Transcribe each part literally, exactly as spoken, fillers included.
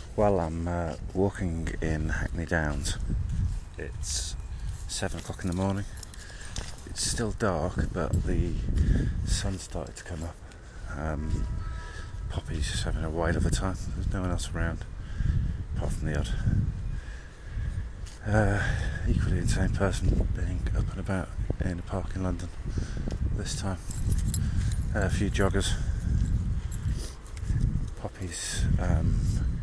Well, I'm uh, walking in Hackney Downs. It's seven o'clock in the morning. It's still dark, but the sun's started to come up. Um, Poppy's just having a whale of a time. There's no one else around, apart from the odd uh, equally insane person being up and about in a park in London this time. Uh, a few joggers. Poppy's um,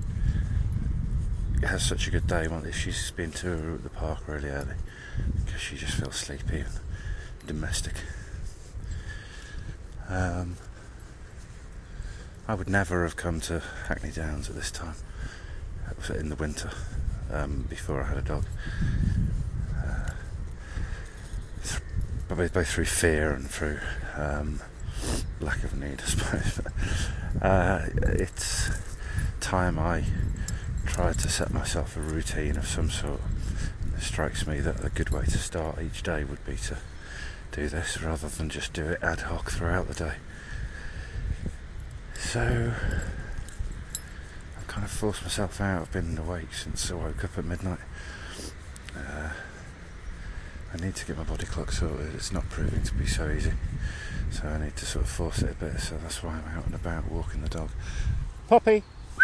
has such a good day. Well, she's been to the park really early because she just feels sleepy and domestic. Um, I would never have come to Hackney Downs at this time. It was in the winter, um, before I had a dog. Uh, th- both, both through fear and through um, lack of need, I suppose. uh, it's time I tried to set myself a routine of some sort. It strikes me that a good way to start each day would be to do this rather than just do it ad hoc throughout the day. So I've kind of forced myself out. I've been awake since I woke up at midnight. Uh, I need to get my body clock sorted. It's not proving to be so easy, so I need to sort of force it a bit. So that's why I'm out and about walking the dog. Poppy!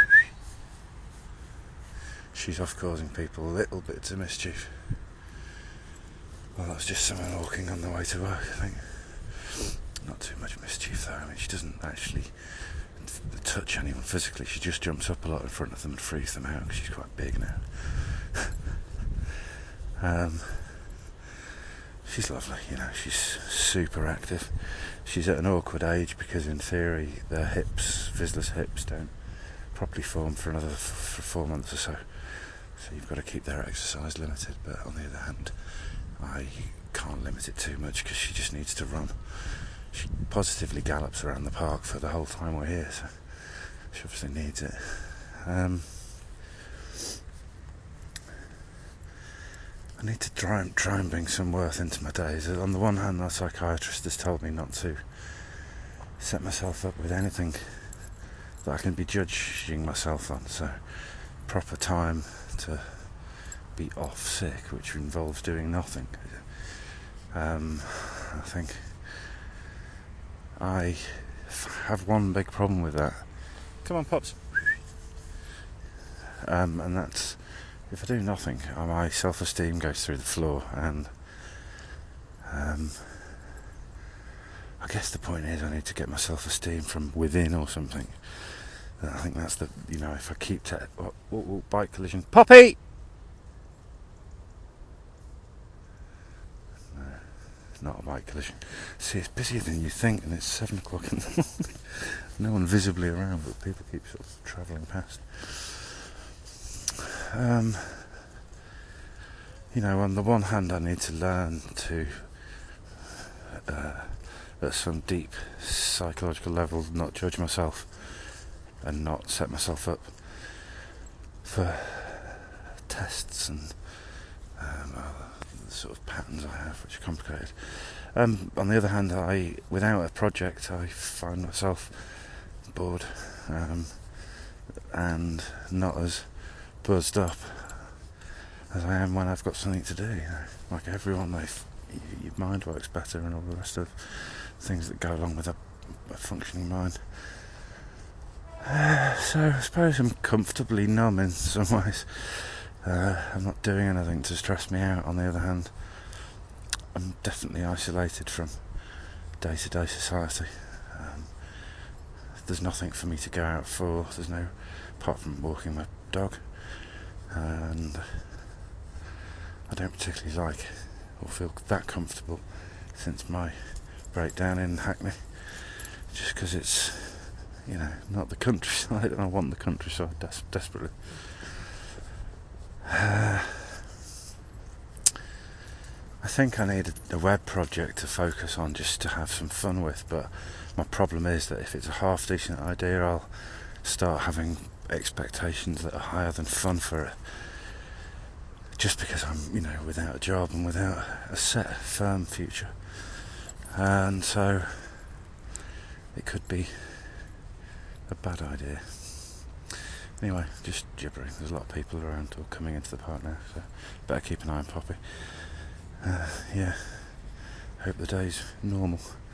She's off causing people little bits of mischief. Well, that's just someone walking on the way to work, I think. Not too much mischief though. I mean, she doesn't actually touch anyone physically. She just jumps up a lot in front of them and frees them out because she's quite big now. um, she's lovely, you know. She's super active. She's at an awkward age because, in theory, their hips, Vizsla's hips, don't properly form for another f- for four months or so. So you've got to keep their exercise limited. But on the other hand, I can't limit it too much because she just needs to run. She positively gallops around the park for the whole time we're here, so she obviously needs it. Um, I need to try and, try and bring some worth into my days. On the one hand, my psychiatrist has told me not to set myself up with anything that I can be judging myself on, so proper time to be off sick, which involves doing nothing. Um, I think I have one big problem with that. Come on, Pops. Um, and that's, if I do nothing, my self-esteem goes through the floor, and um, I guess the point is I need to get my self-esteem from within or something. And I think that's the, you know, if I keep to oh, oh, oh, bike collision. Poppy! No, it's not a bike collision. See, it's busier than you think, and it's seven o'clock in the morning. No one visibly around, but people keep sort of travelling past. Um, you know, on the one hand, I need to learn to, uh, at some deep psychological level, not judge myself and not set myself up for tests and um, the sort of patterns I have, which are complicated. Um, on the other hand, I, without a project, I find myself bored um, and not as buzzed up as I am when I've got something to do. You know, like everyone, they f- your mind works better and all the rest of things that go along with a, a functioning mind. Uh, so I suppose I'm comfortably numb in some ways. Uh, I'm not doing anything to stress me out. On the other hand, I'm definitely isolated from day-to-day society. Um, there's nothing for me to go out for. There's no, apart from walking my dog. And I don't particularly like or feel that comfortable since my breakdown in Hackney, just because it's, you know, not the countryside, and I want the countryside des- desperately. Uh, I think I need a, a web project to focus on just to have some fun with, but my problem is that if it's a half decent idea, I'll start having expectations that are higher than fun for it, just because I'm, you know, without a job and without a set, firm future. And so it could be a bad idea. Anyway, just gibbering. There's a lot of people around or coming into the park now, so better keep an eye on Poppy. Uh, yeah, hope the day's normal.